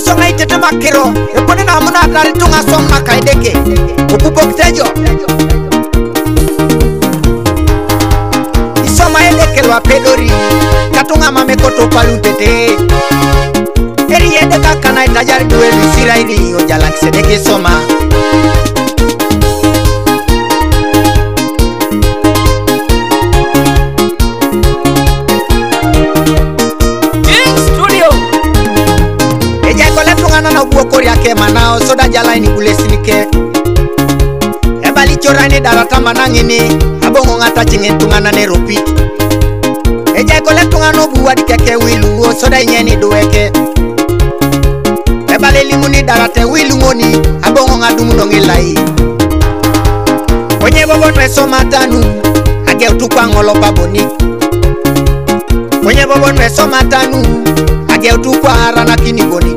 so ngai tete makero e pone na muna tari tunga som na kaideke upupok tejo isoma edeke lwa pedori katunga mamekoto palutete eri yede kakana itajari duwe lisira ili ojalak sedeke soma Buokori yake manao soda jala ini bulesinike ebali chorani darata manangini abongo ngata chingentungana neropi eja kole tungano buwadi keke wilu soda inyeni duweke ebali limuni darata wilu ngoni abongo ngadumu nongilai kwenye bobo nweso matanu age utukwa ngolo baboni kwenye bobo nweso matanu age utukwa harana kiniboni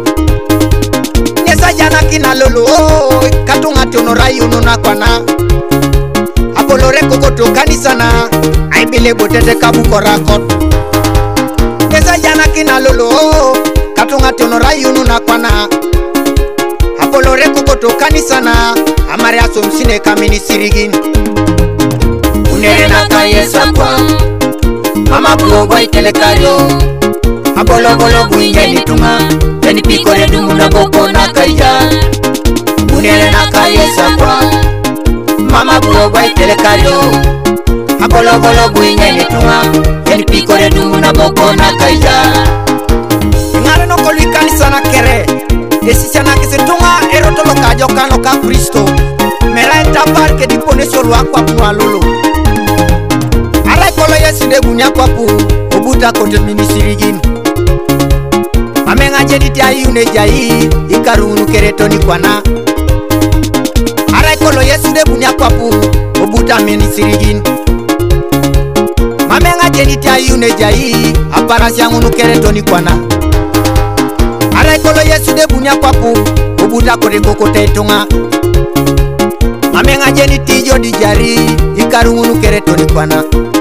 Jana kina lolo katunga tonorai ununa kwana apolore kokoto kanisana aibile botete kabukorakot Nesa jana kina lolo katunga tonorai ununa kwana apolore kokoto kanisana amare asomsine kamini sirigin Unere naka yesa kwa mama buogo itelekario Abolo bolo buinge nitunga Teni pikore dumuna boko na kaija Unere na kayesa kwa Mama buogo itelekario Abolo bolo buinge nitunga Teni pikore dumuna boko na kaija Ngare no kolwi kanisa na kere Desisya na kisitunga erotolo kajo kano ka Kristo Mera etapar ke dipone sorwa kwa punwa lolo Arai kolo yesi de bunya kwa pu Obuta kote minisirigini Mamenga jediti ayune jai ikarunu keretoni kwana Arai kolo yesu de bunya kwapu obuta meni sirigin Mamenga jediti ayune jai aparasi angunu keretoni kwana Arai kolo yesu de bunya kwapu obuta kore kokote itunga Mamenga jediti jodi jari ikarunu keretoni kwana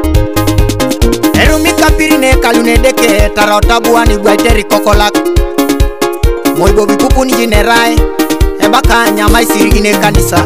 Erumi kapirine kalune deke tarautabuani guaiteri kokolak Moibo bikupu ni jinerai ebaka nyama isirigine kanisa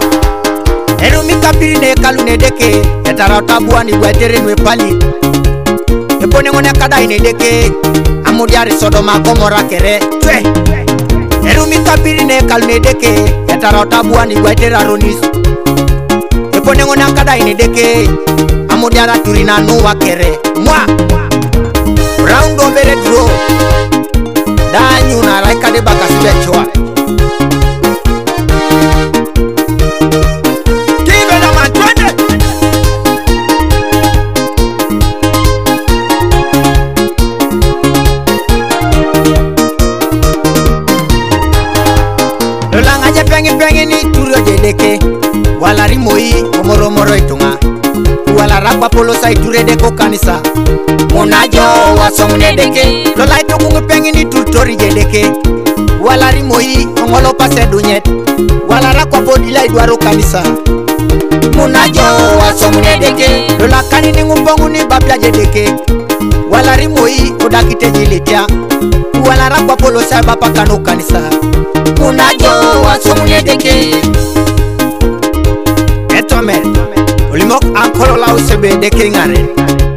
Erumi kapirine kalune deke tarautabuani guaiteri nwepali Epone ngone kada ine deke amudiari Sodoma Gomora kere Twe Erumi kapirine kalune deke tarautabuani guaiteri aronis Epone ngone kada ine deke amudiara turina nuwa kere Mwa Round over the draw Danyu na raika de baka sibechoa Kive na mantwende Lolanga je pengi ni turio jedeke Wala rimoi omoro itunga Wala rakwa polo sa iture deko kanisa Munajo wasomune deke Lola ito kungu pengi ni tutori jedeke Wala rimoi ongolo pase dunyet Wala rakwa podila idwaro kanisa Munajo wasomune deke Lola kani ni ngumbongu ni bapya jedeke Wala rimoi odakite jilitia Wala rakwa polo sa bapa kano kanisa Munajo wasomune deke Etome Olimok ankolo la usebe deke ngare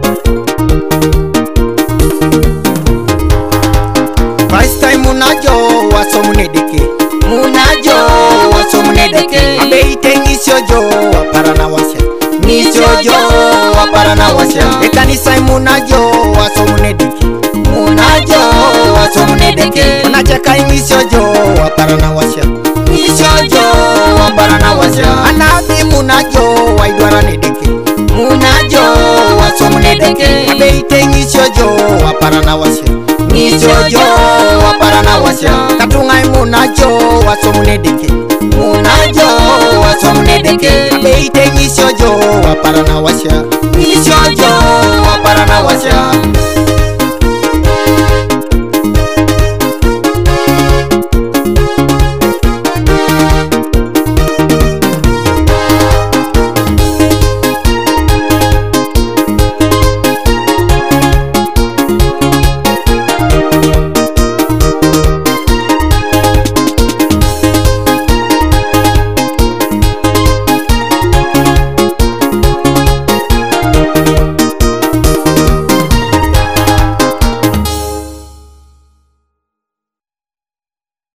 First time munajo wasomune deke Munajo wasomune deke Abe ite ngisiojo waparana wasya Ngisiojo waparana wasya Ekanisa munajo wasomune deke Munajo wasomune deke Unacheka ngisiojo waparana wasya Ngisiojo waparana wasya Anabi munajo waidwarane deke Munajo wasomune deke Abe ite ngisiojo waparana wasya Ngisiojo waparana wasya Katunga munajo wasomune deke Munajo wasomune deke Abe ite ngisiojo waparana wasya Ngisiojo waparana wasya